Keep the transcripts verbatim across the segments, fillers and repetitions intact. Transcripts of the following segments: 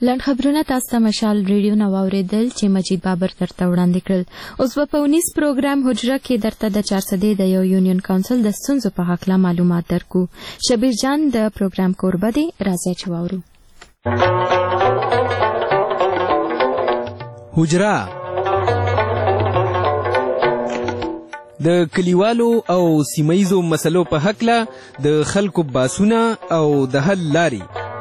لنډ خبرونه تاسو ته مشال ریډیو نو اوریدل چې مجید بابر درته وړاندې کړل. اوس په اونیس پروګرام حجره کې درته د چار سدې د یو یونین کونسل د ستونزو په حق معلومات درکو. شبیر جان د پروګرام کوربه دی، راځي چې واورو. حجره د کلیوالو او سیمایزو مسلو په حق له د خلکو باسونه او د حل لاري.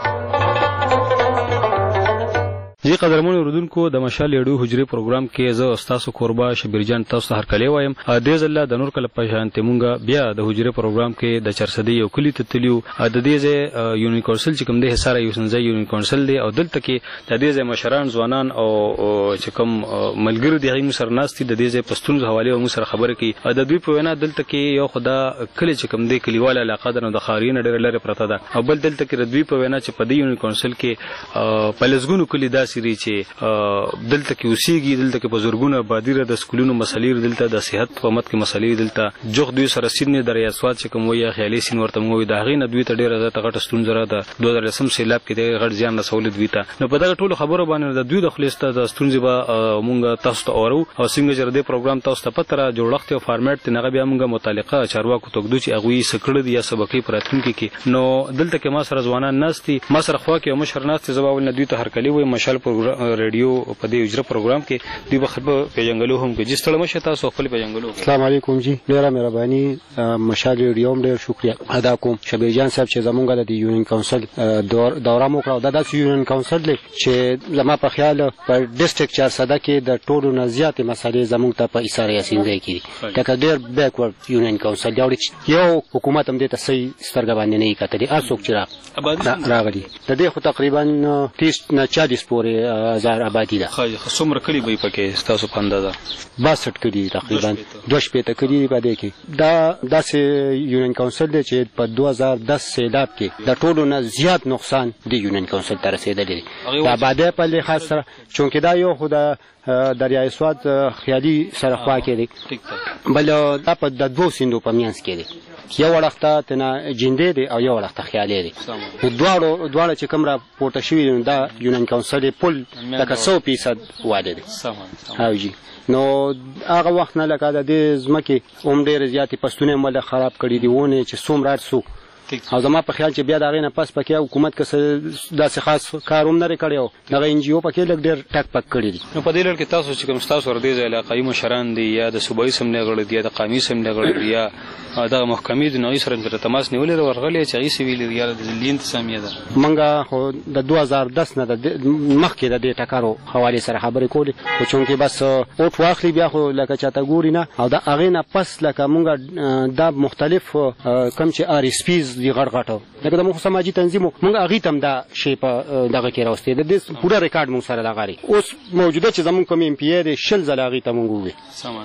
جی قدرمن اوردونکو د مشال ریډیو حجري پروګرام کې زه استاد کوربه شبیر جان تاسو ته هرکلی وایم. د ځله د نور کله په شانته مونږه بیا د حجري پروګرام کې د چرسدي یو کلی ته تلیو. د دې ځای یونین کونسل چې کوم د حصار یو سنځي یونین کونسل دی او دلته کې د دې ځای مشران ځوانان او چې کوم ملګرو دی هم سره ناستي د دې ځای پښتون حواله او سره خبره کوي. د دوی په وینا دلته کې یو خدا کلی چې کوم دی کلیواله علاقه ده نو د خارین ډېر لري پرته ده او بل دلته کې ردوی په وینا چې په دې یونین کونسل کې پلسګونو کلی دا سری چې دلته کې اوسېږي. دلته کې بزرګونه بادیره د سکولونو مسلې دلته د صحت په مت کې مسلې دلته جوخ دوی سره سینې د ریاست چې کوم وایي خیالي سین ورته موي دا غي نه دوی ته ډیره زیاته غټه ستونزه را ده. دوه هزار لسم سیلاب کې د غټ زیان رسول دوی ته نو په دغه ټولو خبرو باندې د دوی د خلیسته د ستونزې به مونږ تاسو ته اورو او څنګه چې د پروګرام تاسو ته پته را جوړښت او فارمیټ ته نه بیا مونږ متعلقه چارواکو توګدو چې هغه سکړه دي یا سبقي پراتونکو کې نو دلته کې ما سره ځوانان ناستي ما سره خوا کې مشر ناستي زباول نه دوی ته هرکلی وي. مشال ریډیو په دې اجرا پروګرام کې دوی بخبه پیژنګلو هم کې جس تړه مشه تاسو خپل پیژنګلو. السلام علیکم جی ډیره مهرباني. مشال ریډیو ډیر شکریہ ادا کوم شبیر جان صاحب چې زمونږ د یونین کونسل دوره مو کړو. دا د یونین کونسل دی چې زما په خیال په ډیسټریکټ چار سده کې د ټولو نه زیاتې مسالې زمونږ ته په ایسار یاسین ځای کې دا ډیر بیکورډ یونین کونسل دی یو حکومت هم دې ته صحیح سترګې باندې نه کتلې ارڅوک چې راغلي د دې خو تقریبا تیس نه چالیس پورې هزار آبادی ده. خای څومره کلی به پکې تاسو په اندازه باسط کلی تقریبا دوه شپېته کلی په دې کې دا داسې یونین کونسل دی چې په دوه هزار دس سیلاب کې د ټولو نه زیات نقصان د یونین کونسل ته رسیدلی دی. د آبادی په لحاظ سره چونکې دا یو خو د دریای سوات خیالي سره خوا کې دی بل دا په د دوو سیندو په منځ کې دی. یو وړخته تنه جندې دی او یو وړخته خیالي دی. دواړو دواړه چې کوم را پورته شوي دا یونین کونسل پل لکه سو فیصد واده دی. او جی نو هغه وخت نه لکه د دې ځمکې هم ډېرې زیاتې پښتونې مله خراب کړي دي ونې چې څومره څو او زما په خیال چې بیا د هغې نه پس پکې حکومت که داسې خاص کار هم نه دی کړی او دغه ان جي او پکې لږ ډېر ټک پک کړي دي. نو په دې لړ کې تاسو چې کوم ستاسو ور دې علاقایي مشران دي یا د صوبایي سمنې غړي دي یا د قومي سمنې غړي دي یا دغه محکمې د نوې سره تر تماس نیولې ورغلې چې هغې څه ویلي یا د ځلي انتظامیه ده. موږ خو د دوه هزار دس نه مخکې د دې ټکرو حوالې سره خبرې کولې خو چونکې بس اوټ واخلي بیا خو لکه چاته ګوري نه او د هغې نه پس لکه موږ دا مختلف کوم چې آر اس پیز دي غټ غټ لکه د مخ سماجي تنظیم موږ هغې ته هم دا شی په دغه کې راوستې د دې پوره ریکارډ موږ سره دغه لري. اوس موجوده چې زموږ کوم ایم پی ای دی شل ځله هغې ته موږ ووایو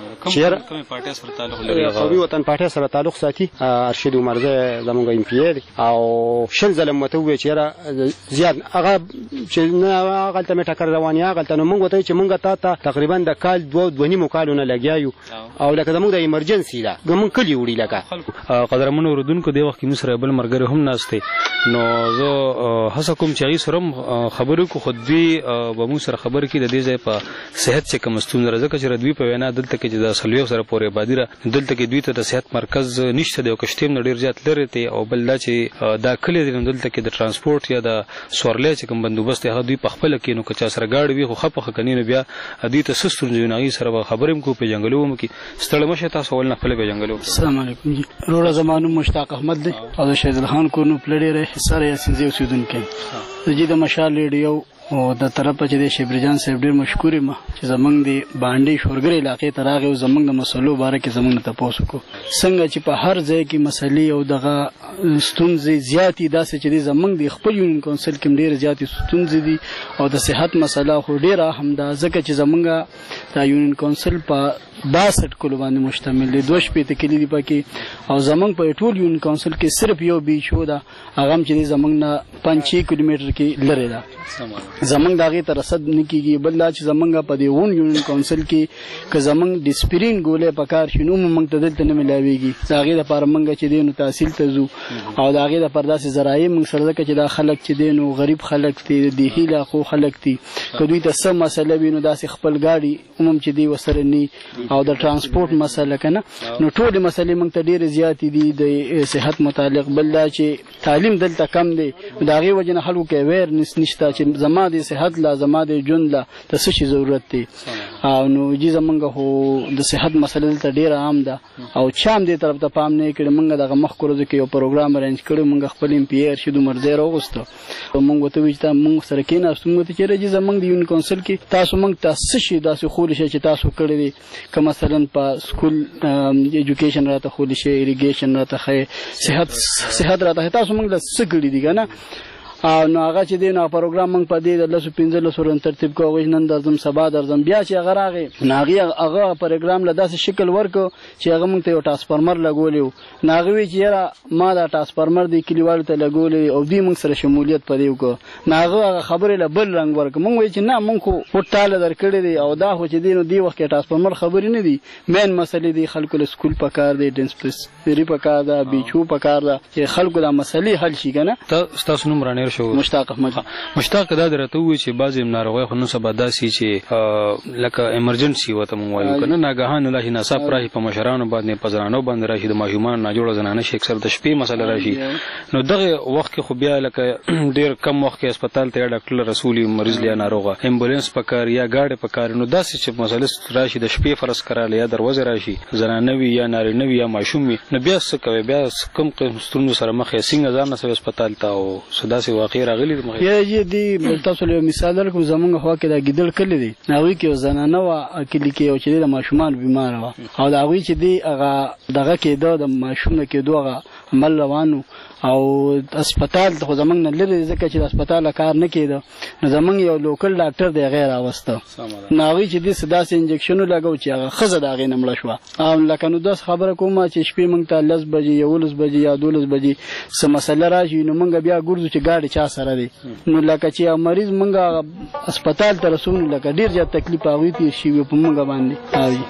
کومې پارټۍ سره تعلق لري. قومي وطن پارټۍ سره تعلق ساتي ارشد عمرزی زموږ ایم پی ای دی او شل ځله مو ته ووایو چې یاره زیات هغه چې نه هغلته مې ټکر روان یې هغلته نو موږ ورته وایو چې موږ تا ته تقریبا د کال دوه دوه نیمو کالو نه لګیا یو او لکه زموږ د ایمرجنسي ده موږ کلي وړي لکه. قدرمنو اورېدونکو دې وخت کې موږ سره بل ملګری هم ناست دی نو زه هڅه کوم چې هغې سره هم خبرې وکړو خو دوی به موږ سره خبرې کړي د دې ځای په صحت چې کومه ستونزه ده ځکه چې دوی په وینا دلته کې چې د څلوېښت زره پورې آبادي ده دلته کې دوی ته د صحت مرکز نشته دی او کشتې هم نه ډېر زیات لرې دی او بل دا چې دا کلي دی نو دلته کې د ټرانسپورټ یا د سورلۍ چې کوم بندوبست دی هغه دوی په خپله کې نو که چا سره ګاډي وي خو ښه پخه کني نو بیا دوی ته څه ستونزې وي نو هغې سره به خبرې هم کوو پیژنګلو هم وکړي. ستړی مه شئ تاسو اول نه خپله پیژنګلو. السلام علیکم جی وروره زما نوم مشتاق احمد دی او د شهیدالخان کور نو پله ډېری حصار یاسین ځای اوسېدونکی زه جی د مشال ریډیو او د طرفه چې د شبیر جان صاحب ډېر مشکور یم چې زموږ د بانډۍ شورګرې علاقې ته راغی او زموږ د مسلو باره کې زموږ نه تپوس وکړو څنګه چې په هر ځای کې مسلې او دغه ستونزې زیاتې داسې چې د زموږ د خپل یونین کونسل کې ډېرې زیاتې ستونزې دي او د صحت مسله خو ډېره اهم ده ځکه چې زموږ د یونین کونسل په باسط کلو باندې مشتمل دی. دوه شپېته کلي دي پکې او زموږ په ټول یونین کونسل کې صرف یو بیچ هو ده هغه هم چې زموږ نه پنځه کیلومتر کې لرې ده زمنګ داغه تر رسد نکیږي بل دا چې زمنګ په دې ون یونین کونسل کې که زمنګ ډیسپرین ګولې پکار شنو موږ ته دلته نه ملاويږي داغه د پر منګه چې دینو تحصیل ته زو او داغه د پرداسې زراعي موږ سره کې چې دا خلک چې دینو غریب خلک دي د هیله خو خلک دي کدوې ته سم مسله وینو داسې خپل گاډي عموم چې دی وسره ني او د ترانسپورت مسله کنه نو ټول مسلې موږ ته ډېر زیات دي د صحت متعلق بل دا چې تعلیم دلته کم دی داغه وجنه خلکو کې اویرنس نشته چې زما د صحت لا زما د ژوند لا د څه شي ضرورت دی او نو جی زمونږ هو د صحت مسله دلته ډېر عام ده او چام دې طرف ته پام نه کړي موږ دغه مخ کړو چې یو پروګرام ارینج کړو موږ خپل ام پی ار شیدو مرزه راوغستو موږ وته وچتا موږ سره کې نه ستوم ته چې رجی زمونږ د یون کونسل کې تاسو موږ تاسو شي داسې خول شي چې تاسو کړی دي که مثلا په سکول ایجوکیشن راته خول شي ایریګیشن راته صحت صحت راته تاسو موږ د سګړي دي کنه او نو هغه چې دینه پروګرام موږ په دې د لسو پنځه سورن ترتیب کوو نن درځم سبا درځم بیا چې هغه راغی ناغي هغه پروګرام له داسې شکل ورکو چې هغه موږ ته یو ټرانسفارمر لګولیو ناغوي چې یاره ما دا ټرانسفارمر دی کلیوالو ته لګولې او دې موږ سره شمولیت پدې وکړو ناغه خبره له بل رنگ ورکو موږ وی چې نه موږ خو پټاله درکړې دي او دا خو چې دینو دی وخت کې ټرانسفارمر خبرې نه دي مین مسلې دي خلکو له سکول پکار دي ډنسپلسری پکار ده بیچو پکار ده چې خلکو دا مسلې حل شي کنه تاسو نوم رانه شو مشتاق احمد مشتاق دا درته وی چې بعضی ناروغي خو نو سبا داسي چې لکه ایمرجنسي وته مونږ وایو کنه ناګهان الله ناصاب راځي په مشرانو باندې په ځانو باندې راشي د ماجومان نه جوړ زنانه شي اکثر د شپې مسله راشي نو دغه وخت کې خو بیا لکه ډیر کم وخت کې هسپتال ته ډاکټر رسولي مریض لیا ناروغه امبولانس پکار یا گاډي پکار نو داسې چې مسله راشي د شپې فرض کراله یا دروازه راشي زنانه وی یا نارینه وی یا ماشوم وی نو بیا څه کوي بیا کم قسمونو سره مخې څنګه ځان سره هسپتال ته او سداسي واقع راغلي یا دې تاسو له مثال درکوم زمونږ هوا کې دا ګیدل کړل دي ناوی کې زنانه وا کلی کې او چې د ماشومان بیمار و او دا وی چې دی هغه دغه کې د ماشوم کې دوغه عمل روانو او هسپتال خو زمونږ نه لري ځکه چې هسپتال کار نه کیده نو زمونږ یو لوکل ډاکټر دی غیر اوسته ناوی چې دې سداسې انجکشن لګاو چې هغه خزه داغې نمړ شو او لکه نو داس خبره کومه چې شپې مونږ ته لس بجې یو لس بجې یا دولس بجې سم مسله راشي نو مونږ بیا ګورځو چې گاډي چا سره دی نو لکه چې مریض مونږه هسپتال ته رسون لکه ډیر زیات تکلیف اوي تي شي په مونږ باندې اوي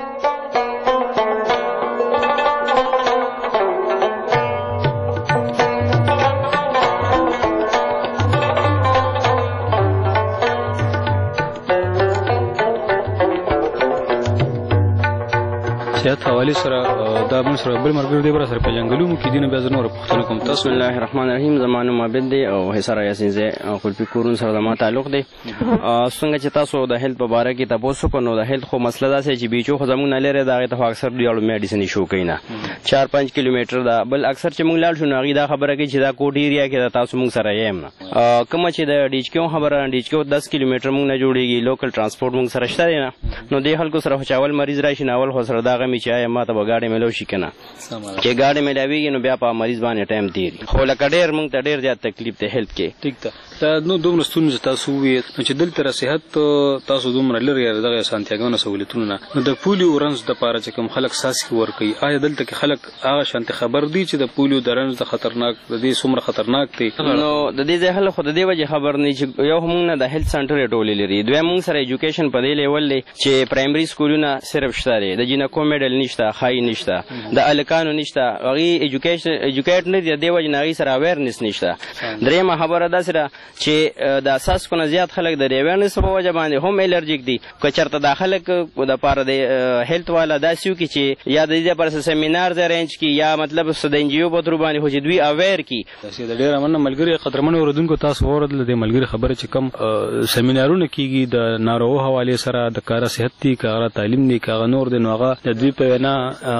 سیاست حواله سره دا موږ سره بل مرګ دی بر سره په جنگلو مو کې دینه بیا زنور پښتنه کوم تاسو بسم الله الرحمن الرحیم زمانو معبد دی او حسره یاسین زه خپل فکرون سره د ما تعلق دی څنګه چې تاسو د هیلث په اړه کې تاسو کو نو د هیلث خو مسله دا چې بیچو خو زموږ نه لري دا ته اکثر ډیالو میډیسن شو کینا چار پنځه کیلومتر دا بل اکثر چې موږ لاړ شو نو دا خبره کې چې دا کوټ ایریا کې تاسو موږ سره یم کوم چې د ډیچکو خبره ډیچکو دس کیلومتر موږ نه جوړیږي لوکل ترانسپورت موږ سره شته نه نو د خلکو سره چاول مریض راشي ناول خو سره دا غمی چې ما ته گاڑی ملو شي کنه چې گاڑی ملاویږي نو بیا په مریض باندې ټایم تیری خو لکه ډیر مونږ ته ډیر زیات تکلیف ته هیلث کې ټیک ده دا نو دومره ستونزې تاسو وی چې دلته صحت تاسو دومره لري دغه سانتیاګانو سہولتونه نو د پولیو رنز د پاره چې کوم خلک ساسي ور کوي آیا دلته کې خلک هغه شانت خبر دي چې د پولیو د رنز د خطرناک د دې څومره خطرناک دي نو د دې ځای خو د دې وجه خبر نه چې یو هم نه د هیلث سنټر ټولې لري دوی مونږ سره ایجوکیشن په دې لیول دی چې پرایمري سکولونه صرف شته دي د جنکو میډل نشته خای نشته د الکانو نشته هغه ایجوکیشن ایجوکیټ نه دی د وجه نه سره اویرنس نشته درېمه خبره ده سره چې د اساس کو نه زیات خلک د اویرنس په وجه باندې هم الرجیک دي که چرته د خلک د پاره د هیلث والا داسیو کې چې یا د دې پر سیمینار د رینج کې یا مطلب د انجیو په تر باندې هو چې دوی اویر کی د ډیر امن ملګری قدرمن اوردونکو تاسو اوردل د ملګری خبره چې کم سیمینارونه کیږي د ناروغ حواله سره د کار صحت دي کار تعلیم دي کار نور د نوغه د دوی په وینا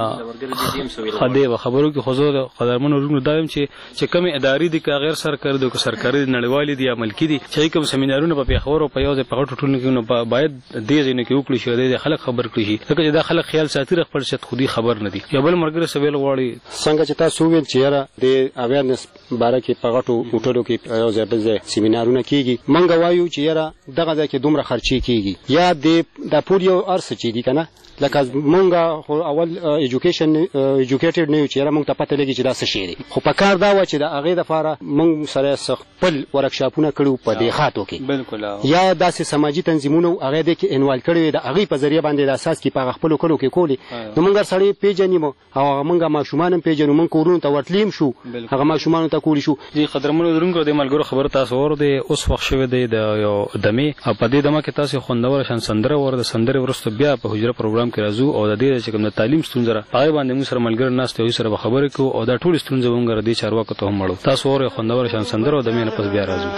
خدای خبرو کې خزو قدرمن اوردونکو دایم چې چې کم اداري دي کا غیر سرکاري دي کو سرکاري نړیوالي دي یا ملکی دي چې کوم سیمینارونه په پیښور او په یو ځای په غټو ټولنو کې نو باید دې ځینې کې وکړي شي د خلک خبر کړي شي ځکه چې دا خلک خیال ساتي خپل شت خودي خبر نه دي یا بل مرګره سویل غواړي څنګه چې تاسو ویل چې یاره د اویرنس باره کې په غټو ټولو کې یو ځای په ځای سیمینارونه کیږي منګ وایو چې یاره دغه ځای کې دومره خرچي کیږي یا د د پولیو ارس چې دي کنه لکه مونږه اول ایجوکیشن ایجوکیټډ نه یو چې موږ ته پته لګي چې دا څه شی دی خو په کار دا و چې د هغې دپاره موږ سره خپل ورکشاپونه کړي په دیهاتو کې بالکل یا داسې سماجي تنظیمونه هغې دې کې انوالو کړي وي د هغې په ذریعه باندې د اساس کې په هغه خپلو کلو کې کولې نو موږ هر سړی پیژنیم او هغه موږ ماشومان هم پیژنو موږ کورونو ته ورتلیم شو هغه ماشومانو ته کولی شو. دې قدرمنو درونکو د ملګرو خبر تاسو اور دی اوس وخت شوی دی د یو دمې او په دې دمه کې تاسو خوندور شان سندره ور د سندره ورسته بیا په حجره پروګرام کې راځو او د دې چې کوم د تعلیم ستونزه هغه باندې موږ سره ملګر ناست یو سره خبرې کوو او دا ټول ستونزه موږ د چارواکو ته هم مړو. تاسو اور خوندور شان سندره او دمې نه پس بیا راځو.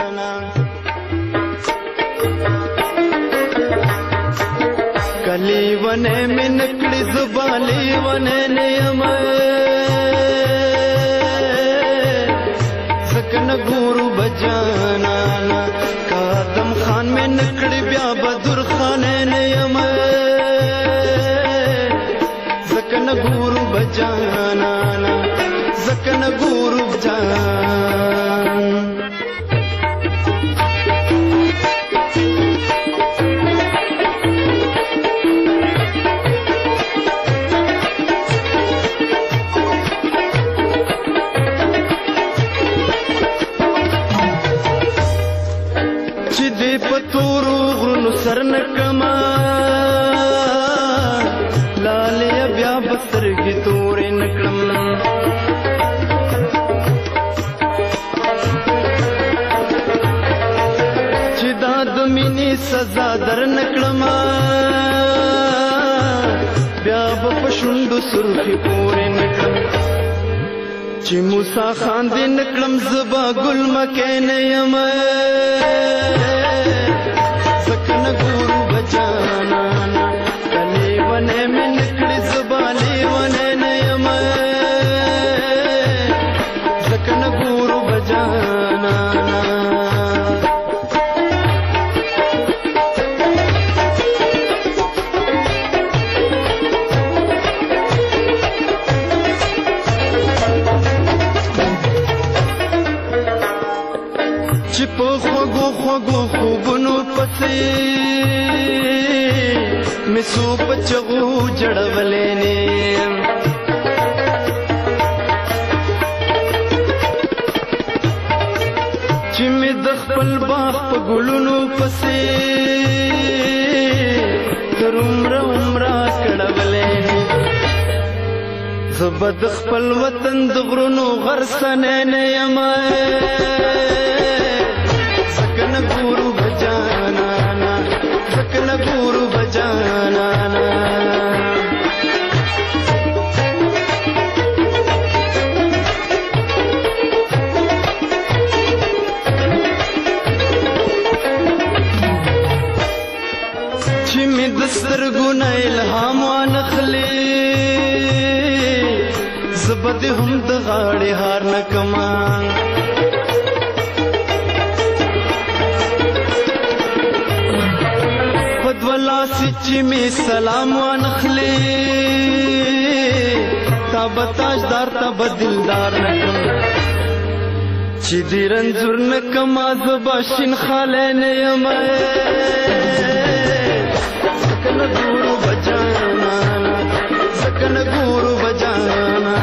کلی ونه من کړي زبالي ونه نیم سکن ګورو بجانا کادم خان من کړي بیا بدر خان نیم سکن ګورو بجانا سکن ګورو بجانا سرن کما لالیا بیا بسترګي تورې نکړم چې دا د مینې سزا در نکړم بیا به په شونډو سرخي پورې نکړم چې موسی خان دې نکړم زبا ګل مکې نه یم سکن ګورو بچانا کلی ونه من کړي زبالي ونه نیم سکن ګورو بچانا چې په خوږو خوږو خوبونو پسې مې څو بچغو جړولې نه چې مې د خپل باغ په ګلونو پسې تر عمره عمره کړولې نه زه به د خپل وطن د غرونو غرڅنی نه یم سکن ګورو بجانا سکن ګورو بجانا چې مې د سترګو نه الهام وانخلې زه به دې هم د غاړې هار نه کما لاسی چې می سلام وانخلی تا بتاجدار تا بدلدار نکم چې دی رنځور نکم زبا شین خاله نه یم سکن ګورو بجانا سکن ګورو بجانا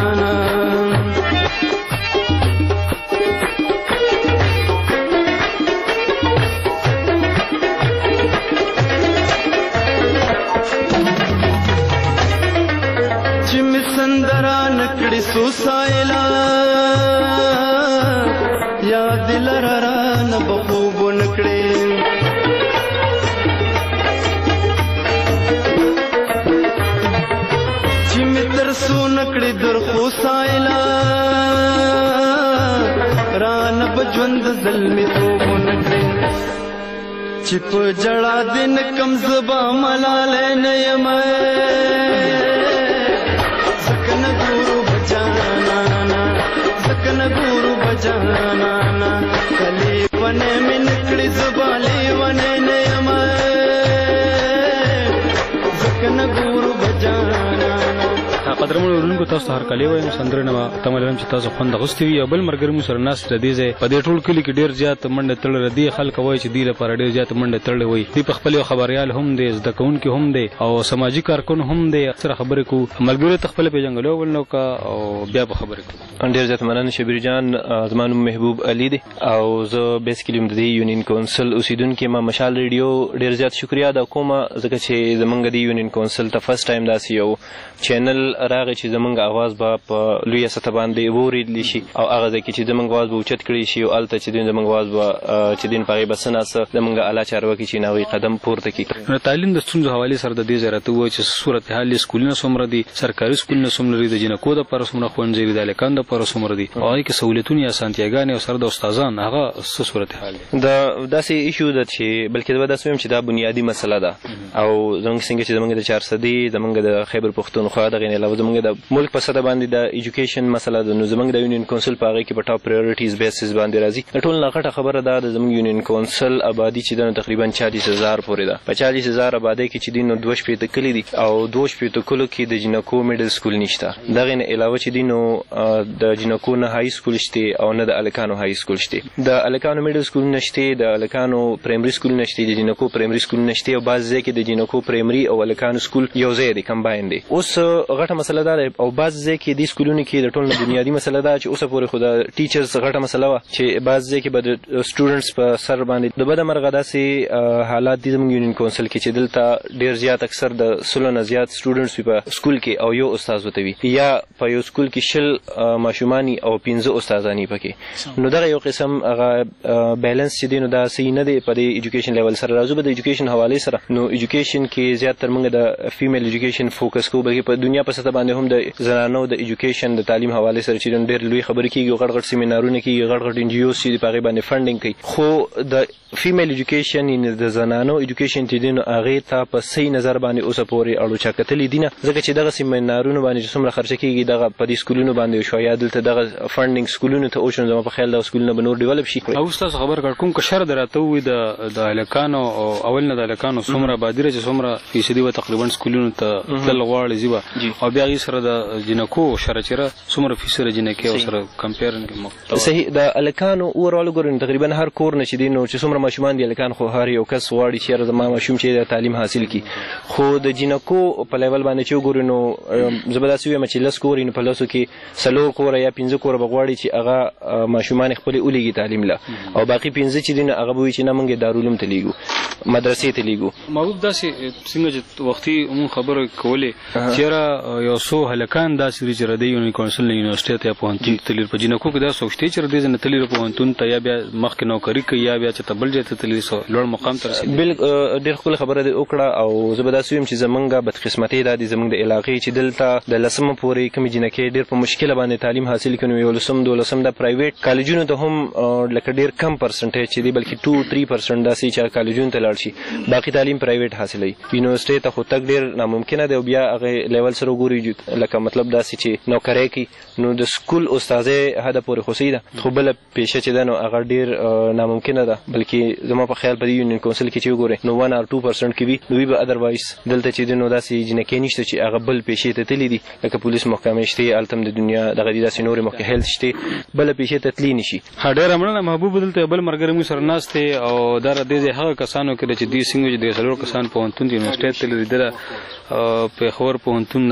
سو سایلا یا دل را نه بخوب نکړې چې می تر سو نکړې در خو سایلا را نه بجوند ظلمي خوب نکړې چې په جړا دین کم زبا ملاله نه یم سکن ګورو سکن ګورو بجانا کلی ونه من کړي زبالي ونه نیم سکن ګورو بجانا قدرمن ورونکو تاسو هر کله وایم سندرنه تملم چې تاسو خوند غوستي وي بل مرګر مو سره ناس ردی زه په دې ټول کلی کې ډیر زیات منډه تړل ردی خلک وای چې دی لپاره ډیر زیات منډه تړل وي دی په خپل خبريال هم دی زده کوونکي هم دی او سماجی کارکون هم دی اکثر خبرې کو ملګری تخپل په جنگلو ولنو کا او بیا په خبرې کو ډیر زیات مننه شبیر جان زمانو محبوب علي دی او زه بیسیکلی د یونین کونسل اوسیدونکو ما مشال ریډیو ډیر زیات شکریا ادا کوم ځکه چې زمونږ د یونین کونسل ته فرست ټایم داسې یو چینل راغی چې زمونږ اواز به په لویه سطح باندې ووریدلی شي او هغه ځای کې چې زمونږ اواز به اوچت کړی شي او هلته چې دین زمونږ اواز به چې دین په هغې به څه ناڅه زمونږ اعلی چارواکي چې هغوی قدم پورته کړي. نو تعلیم د ستونزو حوالې سره د دې ځای راته ووایي چې صورتحال یې سکولونه څومره دي سرکاري سکولونه څومره دي د جنکو دپاره څومره ښوونځي دي د هلکانو دپاره څومره دي او هغې کې سهولتونه یا اسانتیاګانې او سره د استادان هغه څه صورتحال دی. دا داسې ایشو ده چې بلکې زه به داسې وایم چې دا بنیادي مسله ده او زموږ څنګه چې زموږ د چارسدي زموږ د خیبر پښتونخوا دغې نه علاوه زموږ د ملک په سطح باندې د ایجوکیشن مسله ده. نو زموږ د یونین کونسل په هغې کې په ټاپ پرایورټیز بیسز باندې راځي. د ټول نه غټه خبره دا ده زموږ یونین کونسل آبادي چې ده نو تقریبا چالیس هزار پورې ده. په چالیس هزار آبادۍ کې چې دي نو دوه شپېته کلي دي او دوه شپېته کلو کې د جنکو میډل سکول نشته. دغې نه علاوه چې دي نو د جنکو نه های سکول شته او نه د هلکانو های سکول شته. د هلکانو میډل سکول نشته د هلکانو پرایمري سکول نشته د جنکو پرایمري سکول نشته او بعض ځای کې د جنکو پرایمري او هلکانو سکول یو ځای دی کمباین دی. اوس غټه مسله دا ده او بعض ځای کې دې سکولونو کې د ټول نه بنیادي مسله دا چې اوسه پورې خو د ټیچرز غټه مسله وه چې بعض ځای کې به د سټوډنټس په سر باندې د بده مرغه داسې حالات دي زموږ یونین کونسل کې چې دلته ډېر زیات اکثر د سلو نه زیات سټوډنټس وي په سکول کې او یو استاد ورته وي یا په یو سکول کې شل ماشومان او پنځه استادان پکې. نو دغه یو قسم هغه بیلنس چې دی نو دا صحیح نه دی په دې ایجوکیشن لیول سره. راځو به د ایجوکیشن حوالې سره نو ایجوکیشن کې زیاتره موږ د فیمیل ایجوکیشن فوکس کوو بلکې په دنیا په سطح باندې هم د زنانو د ایجوکیشن د تعلیم حوالې سره چې ډېر لوی خبرې کېږي او غټ غټ سیمینارونه کېږي غټ غټ ان جی اوز چې په هغې باندې فنډینګ کوي. خو د فیمیل ایجوکیشن یعنې د زنانو ایجوکیشن چې دی نو هغې ته په صحیح نظر باندې اوسه پورې اړوچا کتلي دي نه ځکه چې دغه سیمینارونو باندې چې څومره خرچه کېږي دغه په دې سکولونو باندې وشوه یا دلته دغه فنډینګ سکولونو ته وشو. زما په خیال دغه سکولونه به نور ډیولپ شي. او ستاسو خبر کړ کوم که شر در راته ووایي د هلکانو او اول نه د هلکانو څومره آبادي ده چې څومره فیصدي به تقریبا سکولونو ته تلل غواړي ځي به او بیا هغې سره د جنکو شره چېره څومره فیصده جنکې او سره کمپیر صحیح د هلکانو اوورال وګورو تقریبا هر کور نه چې دی نو چې څومره ماشومان دي هلکان خو هر یو کس غواړي چې یاره زما ماشوم چې د تعلیم حاصل کړي. خو د جنکو په لیول باندې چې وګورو نو زه به داسې ووایم چې لس کور نو په لسو کې څلور کوره یا پنځه کوره به غواړي چې هغه ماشومان خپلې ولیږي تعلیم له او باقي پنځه چې دي نو هغه به وایي چې نه موږ دارالعلوم ته لیږو مدرسې ته لیږو. محبوب داسې څنګه چې وختي مونږ خبرې کولې چې یاره یو څو هلکان داسې دي چې ردی یونین کونسل نه یونیورسټۍ ته یا پوهنتون ته تللي په جنکو کې دا څوک شته چې ردی نه تللي پوهنتون ته یا بیا مخکې نوکري کوي یا بیا چې ته بل ځای ته تللي لوړ مقام ته رسېدلي. بالکل ډېر ښکلې خبره دې وکړه او زه به داسې ویم چې زمونږ بدقسمتۍ دا دي زمونږ د علاقې چې دلته د لسمه پورې کومې جنکۍ ډېر په مشکله باندې تعلیم حاصل کړي نو یولسم دولسم د پرایویټ کالجونو ته هم لکه ډېر کم پرسنټیج چې دی بلکې ټو تھری پرسنټ داسې چې کالجونو ته لاړ شي باقي تعلیم پرایویټ حاصلوي. یونیورسټۍ ته خو تګ ډېر ناممکنه دی او بیا هغې لیول سره وګوري لکه مطلب داسې چې نوکرۍ کوي نو د سکول استاذۍ حده پورې خو صحیح ده خو بله پیشه چې ده نو هغه ډېر ناممکنه ده بلکې زما په خیال په دې یونین کونسل کې چې وګورئ نو ون آر ټو پرسنټ کې وي نو وي به ادروایز دلته چې دی نو داسې جنکۍ نشته چې هغه بل پیشې ته تللي دي لکه پولیس محکمې شته هلته هم د دنیا دغه دي داسې نورې محکمې هیلث شته بله پیشې ته تللی نه شي. ها ډېره مننه محبوب دلته بل ملګری موږ سره ناست دی او دا د دې هغه کسانو کې چې دوی څنګه چې د څلور کسان پوهنتون د یونیورسټۍ ته تللي دي پېښور پوهنتون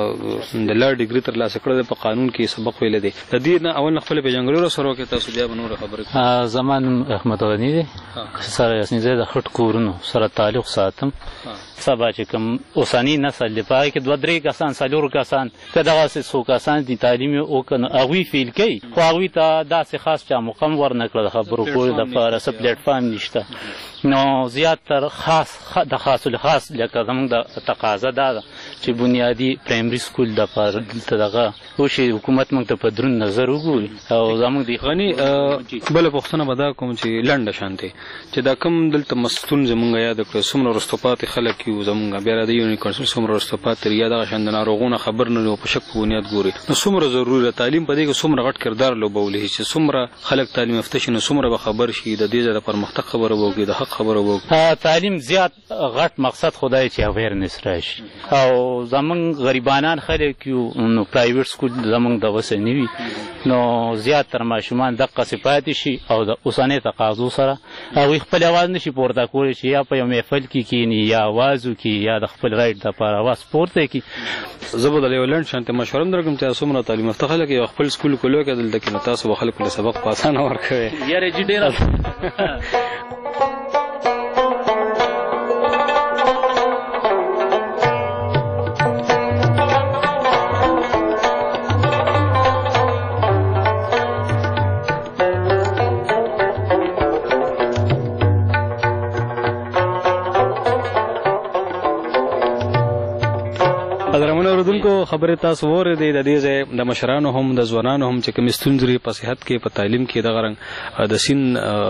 د لا ډیګري ترلاسه کړی په قانون کې سبق ویلی دی. د دې نه اول نه خپله پېژنګلو را سره وکړئ تاسو بیا به نوره خبرې. زما نوم احمد غني دی سره یاسین زه د خټ کورونو سره تعلق ساتم. سبا چې کوم اوسني نسل دی په هغې کې دوه درې کسان څلور کسان که دغسې څو کسان دي تعلیم یې وکړه نو هغوی فیل کوي خو هغوی ته داسې خاص چا مقام ورنه کړه د خبرو کولو دپاره څه پلیټفارم نشته نو زیاتر خاص د خاص الخاص لکه زموږ د تقاضا دا ده چې بنیادي پرایمري سکول دپاره دلته دغه وشي حکومت موږ ته په دروند نظر وګوري او زموږ د غني بله پوښتنه به دا کوم چې لنډه شانتې چې دا کوم دلته مستون زموږ یاد کړه څومره وروسته پاتې خلک یو زموږ بیا د یونین کونسل څومره وروسته پاتې یا دغه شان د ناروغونو خبر نه لري په شک په بنیاد ګوري نو څومره ضروري ده تعلیم په دې کې څومره غټ کردار لوبولی چې څومره خلک تعلیم یافته شي نو څومره به خبر شي د دې ځای د پرمختګ خبره وکړي د حق خبره وکړي تعلیم زیات غټ مقصد خدای چې اویرنس راشي او زمونږ غریبانان خلک یو نو پرایویټ سکول زمونږ دغسې نه وي نو زیات تر ماشومان دقسې پاتې شي او د اوسنۍ تقاضو سره هغوی خپل اواز نشي پورته کولی چې یا په یو محفل کې کښېني یا اواز وکړي یا د خپل رایټ دپاره اواز پورته کړي. زه به د یو لنډ شانتې مشوره هم درکړم چې څومره تعلیم یافته خلک یو خپل سکول کولو کې دلته کې نو تاسو به خلکو له سبق په اسانه ورکوئ. یاره جي ډېره قدرمنو اورېدونکو خبرې تاسو واورېدې د دې ځای د مشرانو هم د ځوانانو هم چې کومې ستونزې په صحت کې په تعلیم کې دغه رنګ د سین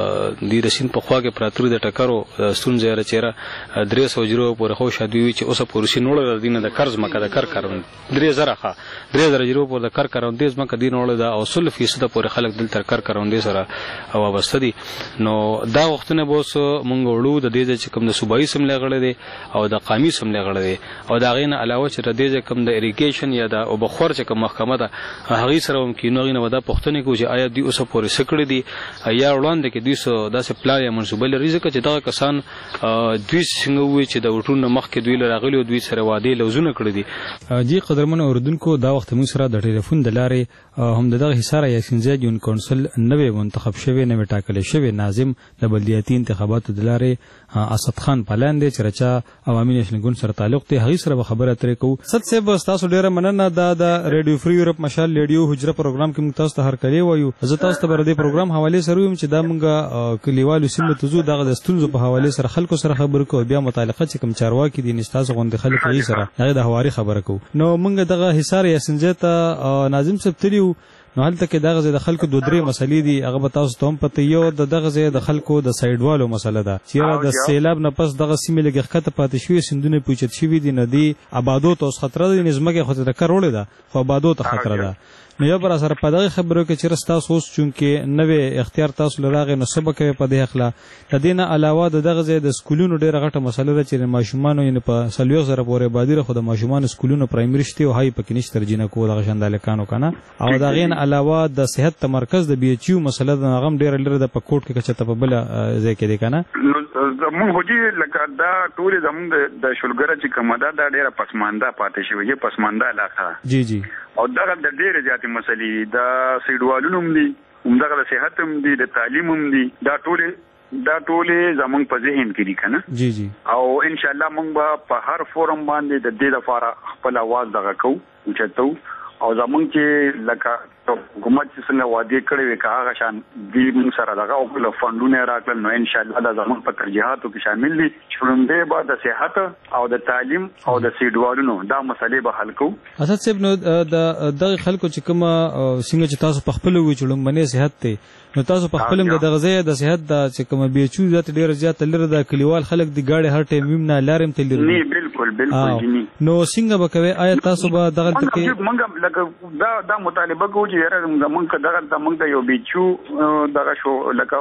د د سین په خوا کې پراته د ټکرو ستونزې را چیرې درې سوه جرو پورې خو شادي وي چې اوسه پورې سین وړه دینه د قرض مکه د کار کارون درې زره ښه درې زره جرو پورې د کار کارون دې مکه دین وړه د او سل فیصد پورې خلک دلته کار کارون دي سره وابسته دي. نو دا وختونه به اوس مونږ وړو د دې چې کوم د صوبایي سملې غړي دي او د قومي سملې غړي دي او دا غینه علاوه چې د دې کوم د اریګیشن یا د اوبخور چې کوم محکمه ده هغه سره هم کې نو غینه ودا پښتنې کو چې آیا دوی اوسه پورې سکړې دي یا وړاندې کې دوی سو داسې پلان یا منصوبه لري چې دغه کسان دوی څنګه وي چې د وټونو مخ کې دوی لراغلي او دوی سره وعده لوزونه کړې دي. جی قدرمن اوردونکو دا وخت موږ سره د ټلیفون د لارې هم دغه حصار یاسین زید یون کونسل نوې منتخب شوی نوې ټاکل شوی ناظم د بلدیاتي انتخاباتو د لارې اسد خان پلان دی چې رچا عوامي نشنل ګوند سره تعلق دی هغه سره خبره اترې کو. ست صاحب تاسو ډیره مننه دا د ریډیو فری یورپ مشال ریډیو حجره پروګرام کې موږ تاسو ته هر کلی وایو. زه تاسو ته بر دې پروګرام حواله سره ویم چې دا موږ کلیوالو سیمه ته زو دغه د ستونزو په حواله سره خلکو سره خبرو کو بیا متعلقه چې کوم چارواکي دي نستاسو غوند خلک یې سره هغه د حواري خبره کو. نو موږ دغه حصار یاسین زید ناظم صاحب تلیو نو هلته کې دغه د خلکو دوه درې مسلې دي هغه به تاسو ته هم پته یو د دغه د خلکو د سایډوالو مسله ده چې د سیلاب نه پس دغه سیمې لږ ښکته پاتې شوي سیندونه پوچت شوي دي نو دی آبادو ته اوس خطره ده نظمکې خو ته ټکر وړې ده خو آبادو ته خطره ده. نو یو بر سره په دغه خبرو کې چې رستاسو اوس چونکې نوې اختیار تاسو لراغې نو سبا کوي په دې اخلا د دینه علاوه د دغه ځای د سکولونو ډیره غټه مسله ده چې ماشومان یې په سلوي زره پورې بادیره خو د ماشومان سکولونو پرایمري شته او هاي پکې نشته ترجینه کو دغه شانداله کانو کنه او دا غین علاوه د صحت تمرکز د بي ایچ یو مسله د غم ډیره لري د پکوټ کې کچته په بل ځای کې دی کنه زمون هوجي لکه دا ټول زمون د شولګره چې کومه ده دا ډیره پسمانده پاتې شوی یې پسمانده علاقه جی جی او دغه د ډېرې زیاتې مسلې د سیډوالونو هم دي همدغه د صحت هم دي د تعلیم هم دي دا ټولې دا ټولې زمونږ په ذهن کې دي که نه جی جی او انشاءالله مونږ به په هر فورم باندې د دې لپاره خپل اواز دغه کوو اوچتو او زمونږ چې لکه حکومت چې څنګه وعدې کړې وې که هغه شان دي مونږ سره دغه او فنډونه یې راکړل نو انشاءالله دا زمونږ په ترجیحاتو کې شامل دي چې لومړی به د صحت او د تعلیم او د سیډوالونو دا مسلې به حل کوو. اسد صاحب نو د دغه خلکو چې کومه څنګه چې تاسو په خپل وی چې لومړنی صحت دی نو تاسو په خپل د دغه ځای د صحت د چې کومه بي ایچ یو ذات ډیر زیات لري د کلیوال خلک د گاډي هر ټیم ویم نه لارم تل لري نه بالکل بالکل جنی نو څنګه به کوي آیا تاسو به دغه کې مونږ لکه دا دا مطالبه کوو چې زمونږ دغه زمونږ د یو بي ایچ یو دغه شو لکه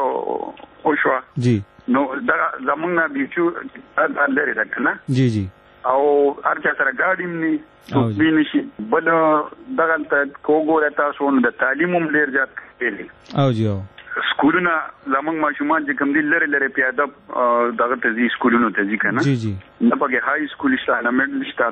او شو جی نو دا زمونږ نه بي ایچ یو لري ده کنه جی جی او هر چا سره ګاډیم نه تو بینشي بل دغه ته کوګوره تاسو نو د تعلیم هم ډیر زیات کېږي او جی او سکولونه زمونږ ماشومان چې کوم دي لري لري پیاده دغه ته ځي سکولونو ته ځي کنه جی جی نه پکې هاي سکول شته نه میډل شته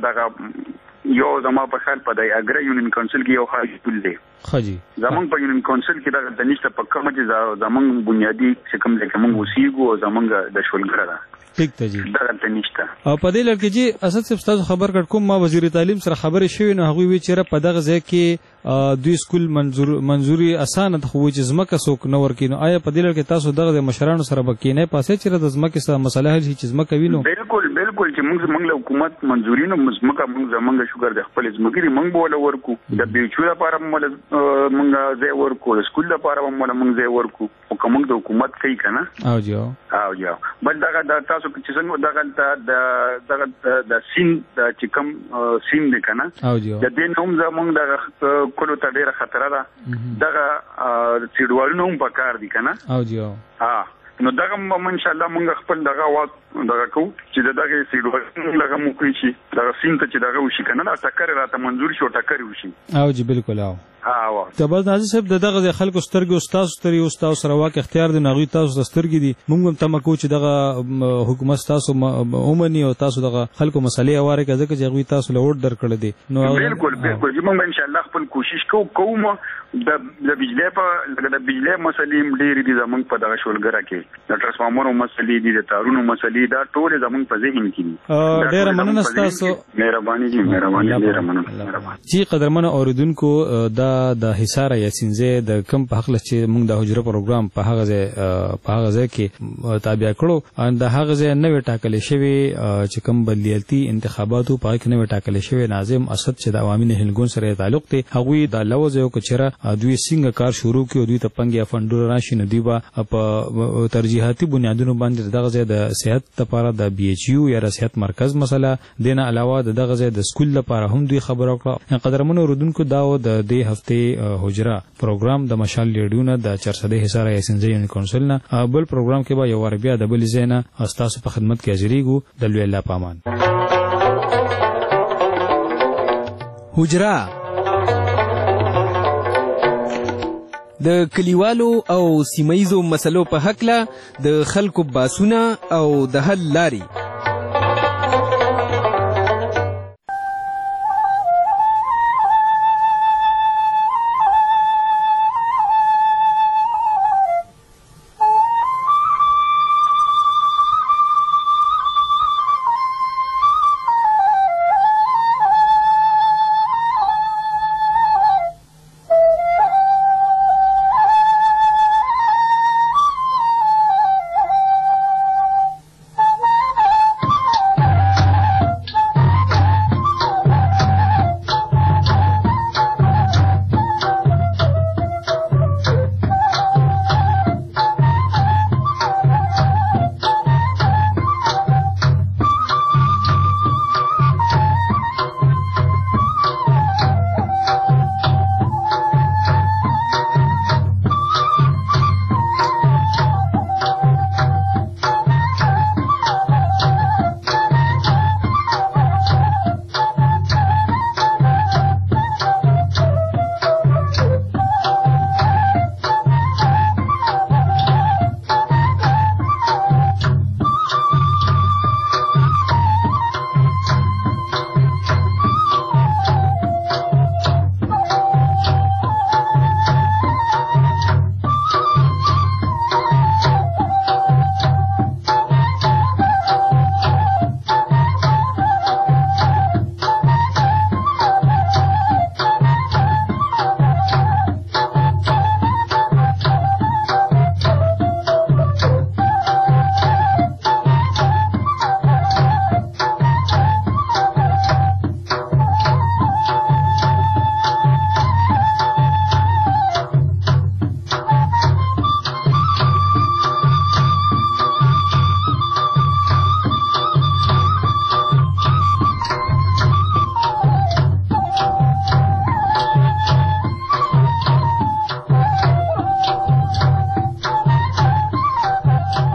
دغه یو زما په خیال په د اګر یونین کونسل کې یو هاي سکول دی خجی زمونږ په یونین کونسل کې دغه د نشته په کومه چې زمونږ بنیادی چې کوم ځکه موږ وسیګو زمونږ د شولګره ده ٹھیک ته جی دغه ته نشته او په دې لړ کې جی اسد صاحب تاسو خبر کړ کوم ما وزیر تعلیم سره خبرې شوې نو هغه وی چې په دغه ځای کې دوی سکول منظور منظوري اسانه خو چې زمکه سوک نو ورکینو آیا په دې لړ کې تاسو دغه مشرانو سره بکینه پاسه چې د زمکه سره مسله هل شي چې زمکه وینو بالکل بالکل چې موږ موږ له حکومت منظوري نو زمکه موږ زمونږ شوګر د خپل زمګری موږ بوله ورکو د بیچو لپاره موږ موږ ځای ورکو د سکول لپاره موږ موږ ځای ورکو او کوم د حکومت کوي کنه او جاو او جاو بل دغه د تاسو چې څنګه دغه د دغه د سین د چې کوم سین دی کنه او جاو د دې نوم زمونږ د کولو ته ډیره خطر ده دغه سیډوالونو هم پکار دي کنه او جاو ها نو دغه ان شاء الله موږ خپل دغه واټ دغه کو چې دغه سیډو لغه مو کوي چې دغه سین ته چې دغه وشي کنه دا ټکر راته منظور شو ټکر وشي او جی بالکل او ها ته بس نازي صاحب دغه خلکو سترګو استاد ستري استاد سره واک اختیار دی نغوي تاسو سترګي دي موږ هم تم کو چې دغه حکومت تاسو اومني او تاسو دغه خلکو مسلې اواره کوي چې غوي تاسو له اور در کړل دي نو بالکل بالکل موږ ان شاء الله خپل کوشش کوو کوم د د بجلی په د بجلی مسلې ډېری دي زمونږ په دغه شولګره کې د ترانسفارمرو مسلې دي د تارونو مسلې دا ټول زمونږ په ذهن کې دي ډېر مننه تاسو مهرباني جی مهرباني ډېر مننه چې قدرمن اوریدونکو دا د حصار یاسینزه د کم په حق چې موږ د حجره پروګرام په هغه ځای په هغه ځای کې تابع کړو ان د هغه ځای نوې ټاکلې شوی چې کم بلدیاتي انتخاباتو په کې نوې ټاکلې شوی ناظم اسد چې د عوامي نهلګون سره تعلق دی هغه د لوز یو کچره دوی څنګه کار شروع کړو دوی ته پنګیا فندور راشي ندی با په ترجیحاتي بنیادونو باندې دغه ځای د صحت لپاره د بي ایچ یو یا د صحت مرکز مسله دینه علاوه دغه ځای د سکول لپاره هم دوی خبرو کړه قدرمن اوریدونکو دا د دې هفته حجره پروګرام د مشال لیډیونه د چرسده حصار یاسینزه یونین کونسل نه بل پروګرام کې به یو ور بیا د بل زینا استاسو په خدمت کې حاضرېږو د لوی الله پامان حجره د کلیوالو او سیمایزو مسلو په حق له د خلکو باسونه او د حل لاري